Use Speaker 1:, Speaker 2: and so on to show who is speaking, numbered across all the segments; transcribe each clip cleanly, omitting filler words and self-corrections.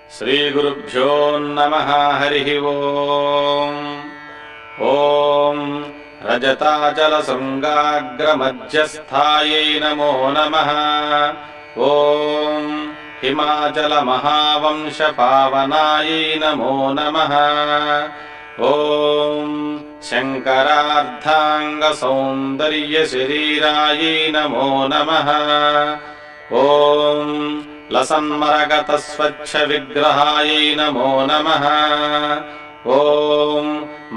Speaker 1: श्रीगुरुभ्यो नमः। हरिः ओम्। ॐ रजताचलशृङ्गाग्रमध्यस्थायै नमो नमः। ॐ हिमाचलमहावंशपावनायै नमो नमः। ॐ शङ्करार्धाङ्गसौन्दर्यशरीरायै नमो नमः। ॐ लसन्मरगतस्वच्छविग्रहायै नमो नमः। ॐ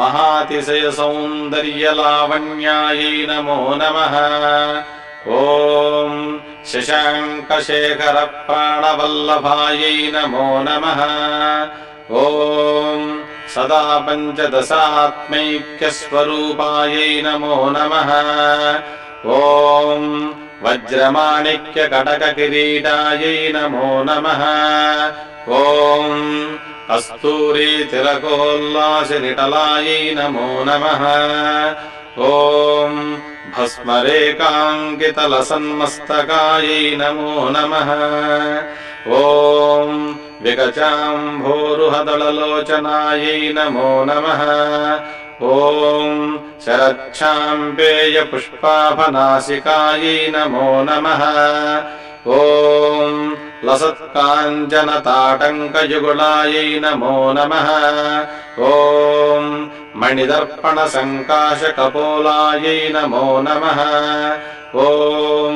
Speaker 1: महातिशयसौन्दर्यलावण्यायै नमो नमः। ॐ शशाङ्कशेखरप्राणवल्लभायै नमो नमः। ॐ सदा पञ्चदशात्मैक्यस्वरूपायै नमो नमः। ॐ वज्रमाणिक्यकटककिरीटायै नमो नमः। ॐ कस्तूरीतिलकोल्लासनिटलायै नमो नमः। ॐ भस्मरेकाङ्कितलसन्मस्तकायै नमो नमः। ॐ विगचाम्भोरुहदललोचनायै नमो नमः। ॐ शरच्छाम्पेयपुष्पाभनासिकायै नमो नमः। ॐ लसत्काञ्चनताटङ्कयुगुलायै नमो नमः। ॐ मणिदर्पणसङ्काशकपोलायै नमो नमः। ॐ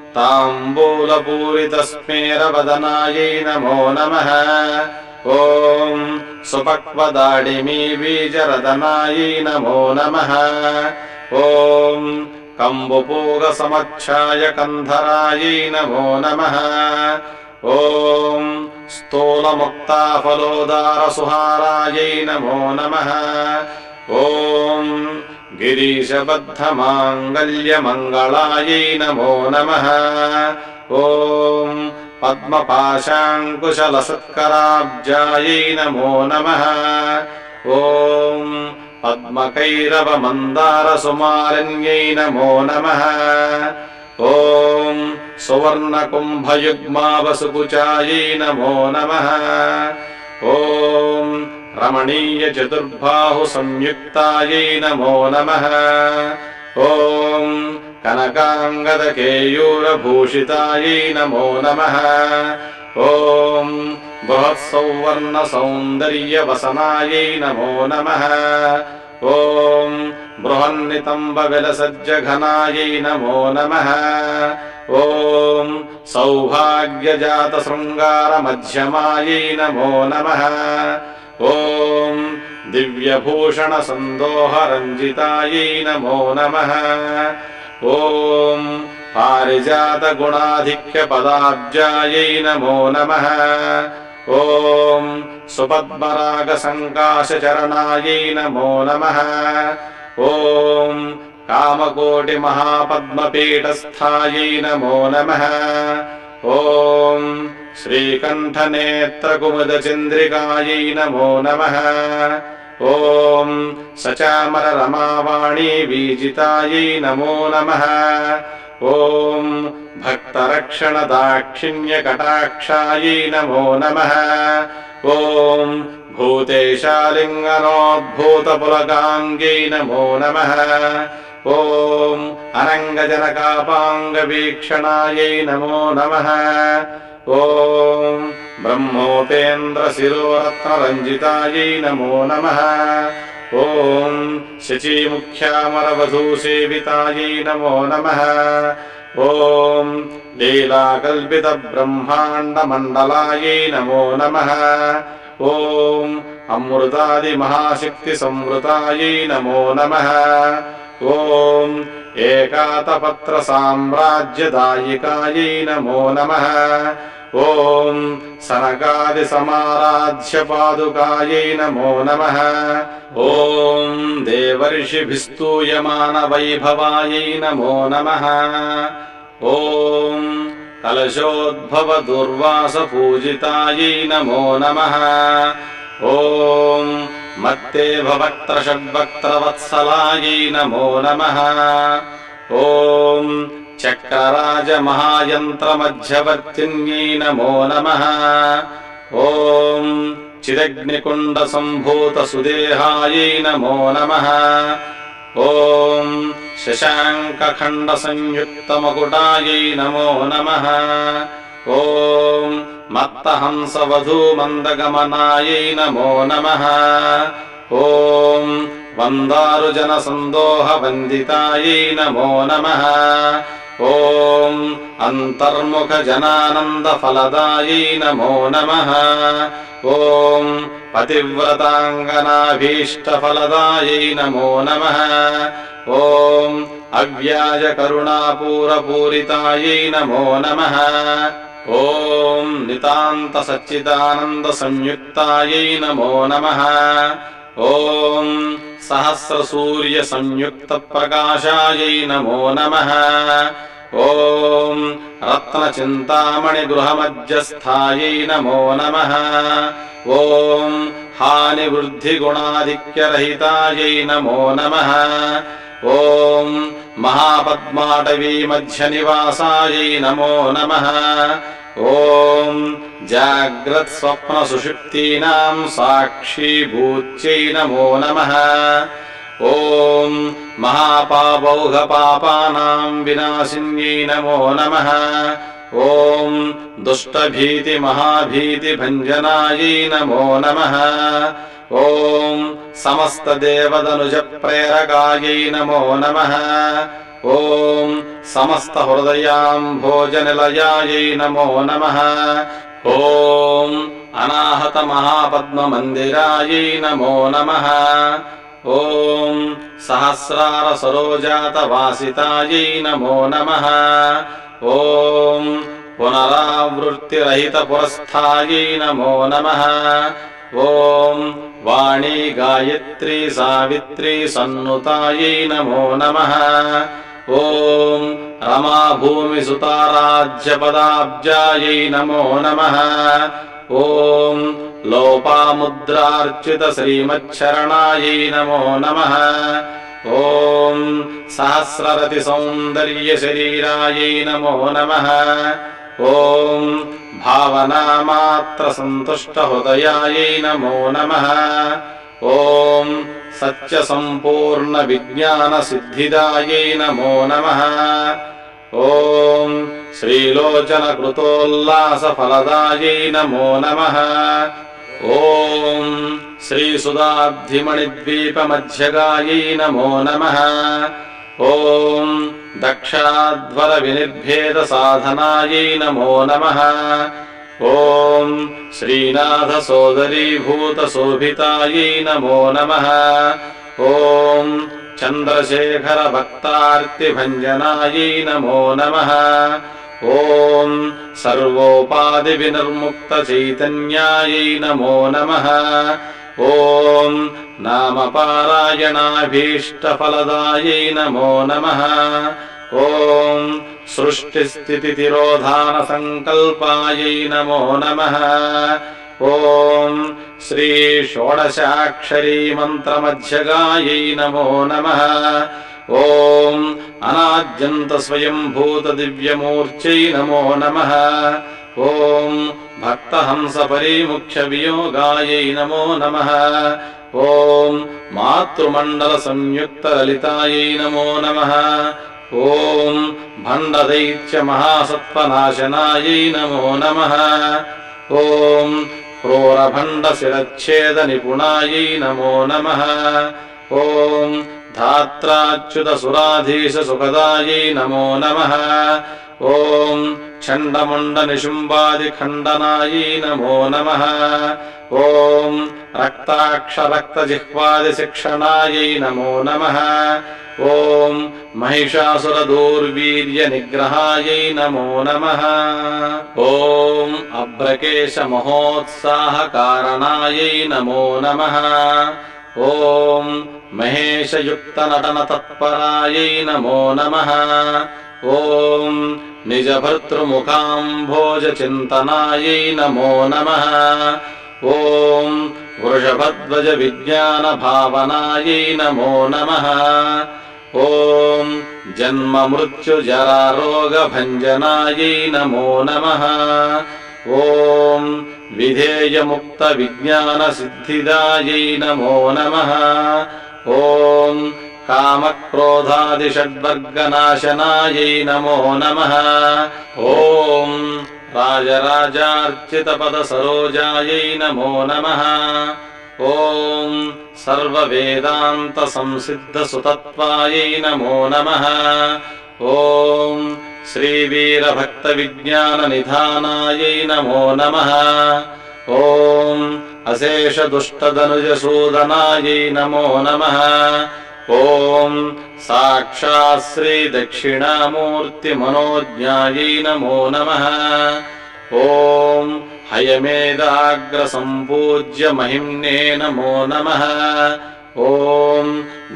Speaker 1: ताम्बूलपूरितस्मेरवदनायै नमो नमः। ॐ सुपक्वदाडिमीबीजरदनायै नमो नमः। ॐ कम्बुपूगसमच्छायकन्धरायै नमो नमः। ॐ स्थूलमुक्ताफलोदारसुहारायै नमो नमः। ॐ गिरीशबद्धमाङ्गल्यमङ्गलायै नमो नमः। ॐ पद्मपाशाङ्कुशलसत्कराब्जायै नमो नमः। ॐ पद्मकैरवमन्दारसुमालिन्यै नमो नमः। ॐ सुवर्णकुम्भयुग्मावसुकुचायै नमो नमः। ॐ रमणीयचतुर्बाहुसंयुक्तायै नमो नमः। ॐ कनकाङ्गदकेयूरभूषितायै नमो नमः। ॐ बृहत्सौवर्णसौन्दर्यवसनायै नमो नमः। ॐ बृहन्नितम्बविलसज्जघनायै नमो नमः। ॐ सौभाग्यजातशृङ्गारमध्यमायै नमो नमः। ॐ दिव्यभूषणसन्दोहरञ्जितायै नमो नमः। ॐ पारिजातगुणाधिक्यपदाब्जायै नमो नमः। ॐ सुपद्मरागसङ्काशचरणायै नमो नमः। ॐ कामकोटिमहापद्मपीठस्थायै नमो नमः। ॐ श्रीकण्ठनेत्रकुमुदचन्द्रिकायै नमो नमः। ॐ सचामररमावाणीवीजितायै नमो नमः। ॐ भक्तरक्षणदाक्षिण्यकटाक्षायै नमो नमः। ॐ भूतेशालिङ्गनोद्भूतपुलकाङ्गै नमो नमः। ॐ अनङ्गजनकापाङ्गवीक्षणायै नमो नमः। ॐ ब्रह्मोपेन्द्रशिरोरत्नरञ्जितायै नमो नमः। ॐ शचीमुख्यामरवधूसेवितायै नमो नमः। ॐ लीलाकल्पितब्रह्माण्डमण्डलायै नमो नमः। ॐ अमृतादिमहाशक्तिसंवृतायै नमो नमः। ॐ एकातपत्रसाम्राज्यदायिकायै नमो नमः। ॐ सनकादिसमाराध्यपादुकायै नमो नमः। ॐ देवर्षिभिस्तूयमानवैभवायै नमो नमः। ॐ कलशोद्भवदुर्वासपूजितायै नमो नमः। ॐ मत्तेभवक्त्रषड्वक्त्रवत्सलायै नमो नमः। ॐ चक्रराजमहायन्त्रमध्यवर्तिन्यै नमो नमः। ॐ चिदग्निकुण्डसम्भूतसुदेहायै नमो नमः। ॐ शशाङ्कखण्डसंयुक्तमकुटायै नमो नमः। ॐ मत्तहंसवधूमन्दगमनायै नमो नमः। ॐ वन्दारुजनसन्दोहवन्दितायै नमो नमः। ॐ अन्तर्मुखजनानन्दफलदायै नमो नमः। ॐ पतिव्रताङ्गनाभीष्टफलदायै नमो नमः। ॐ अव्याजकरुणापूरपूरितायै नमो नमः। ॐ नितान्तसच्चिदानन्दसंयुक्तायै नमो नमः। ॐ सहस्रसूर्यसंयुक्तप्रकाशायै नमो नमः। ॐ रत्नचिन्तामणिगृहमध्यस्थायै नमो नमः। ॐ हानिवृद्धिगुणाधिक्यरहितायै नमो नमः। ॐ महापद्माटवीमध्यनिवासायै नमो नमः। ॐ जाग्रत्स्वप्नसुषुप्तीनां साक्षीभूत्यै नमो नमः। ॐ महापापौघपापानां विनाशिन्यै नमो नमः। ॐ दुष्टभीतिमहाभीतिभञ्जनायै नमो नमः। ॐ समस्तदेवदनुजप्रेरकायै नमो नमः। ॐ समस्तहृदयाम्भोजनिलयायै नमो नमः। ॐ अनाहतमहापद्ममन्दिरायै नमो नमः। ॐ सहस्रारसरोजातवासितायै नमो नमः। ॐ पुनरावृत्तिरहितपुरस्थायै नमो नमः। ॐ वाणी गायत्री सावित्री सन्नुतायै नमो नमः। ॐ रमाभूमिसुताराज्यपदाब्जायै नमो नमः। ॐ लोपामुद्रार्चितश्रीमच्छरणायै नमो नमः। ॐ सहस्ररतिसौन्दर्यशरीरायै नमो नमः। ॐ भावनामात्रसन्तुष्टहृदयायै नमो नमः। ॐ सत्यसम्पूर्णविज्ञानसिद्धिदायै नमो नमः। ॐ श्रीलोचनकृतोल्लासफलदायै नमो नमः। ॐ श्रीसुधाब्धिमणिद्वीपमध्यगायै नमो नमः। ॐ दक्षाध्वरविनिर्भेदसाधनायै नमो नमः। ॐ श्रीनाथसोदरीभूतशोभितायै नमो नमः। ॐ चन्द्रशेखरभक्तार्तिभञ्जनायै नमो नमः। ॐ सर्वोपाधिविनिर्मुक्तचैतन्यायै नमो नमः। ॐ नामपारायणाभीष्टफलदायै नमो नमः। ॐ सृष्टिस्थितितिरोधानसङ्कल्पायै नमो नमः। ॐ श्रीषोडशाक्षरीमन्त्रमध्यगायै नमो नमः। ॐ अनाद्यन्तस्वयम्भूतदिव्यमूर्त्यै नमो नमः। ॐ भक्तहंसपरिमुख्यवियोगायै नमो नमः। ॐ मातृमण्डलसंयुक्तललितायै नमो नमः। ॐ भण्डदैत्यमहासत्त्वनाशनायै नमो नमः। ॐ क्रूरभण्डशिरच्छेदनिपुणायै नमो नमः। ॐ धात्राच्युतसुराधीशसुखदायै नमो नमः। ॐ चण्डमुण्डनिशुम्बादिखण्डनायै नमो नमः। ॐ रक्ताक्षरक्तजिह्वादिशिक्षणायै नमो नमः। ॐ महिषासुरदूर्वीर्यनिग्रहायै नमो नमः। ॐ अभ्रकेशमहोत्साहकारणायै नमो नमः। ॐ महेशयुक्तनटनतत्परायै नमो नमः। ॐ निजभर्तृमुखाम्भोजचिन्तनायै नमो नमः। ॐ वृषभध्वजविज्ञानभावनायै नमो नमः। ॐ जन्ममृत्युजरारोगभञ्जनायै नमो नमः। ॐ विधेयमुक्तविज्ञानसिद्धिदायै नमो नमः। ॐ कामक्रोधादिषड्वर्गनाशनायै नमो नमः। ॐ राजराजार्चितपदसरोजायै नमो नमः। ॐ सर्ववेदान्तसंसिद्धसुतत्वायै नमो नमः। ॐ श्रीवीरभक्तविज्ञाननिधानायै नमो नमः। ॐ अशेषदुष्टदनुजसूदनायै नमो नमः। ॐ साक्षात् श्रीदक्षिणामूर्तिमनोज्ञायै नमो नमः। ॐ हयमेधाग्रसम्पूज्य महिम्ने नमो नमः। ॐ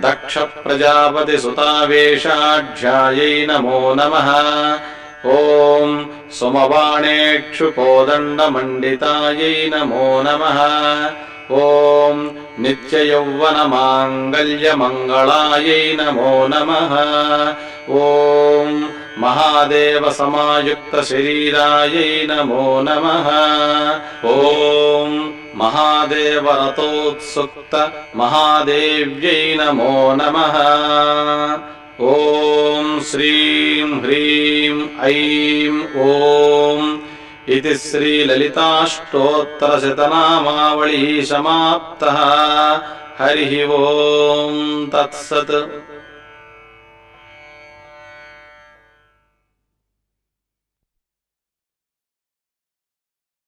Speaker 1: दक्षप्रजापतिसुतावेशाढ्यायै नमो नमः। ॐ सुमबाणेक्षुकोदण्डमण्डितायै नमो नमः। ॐ नित्ययौवनमाङ्गल्यमङ्गलायै नमो नमः। ॐ महादेवसमायुक्तशरीरायै नमो नमः। ॐ महादेवरतोत्सुक्त महादेव्यै नमो नमः। ॐ श्रीं ह्रीं ऐं ॐ इति श्रीललिताष्टोत्तरशतनामावली समाप्तः। हरिः ॐ तत्सत्।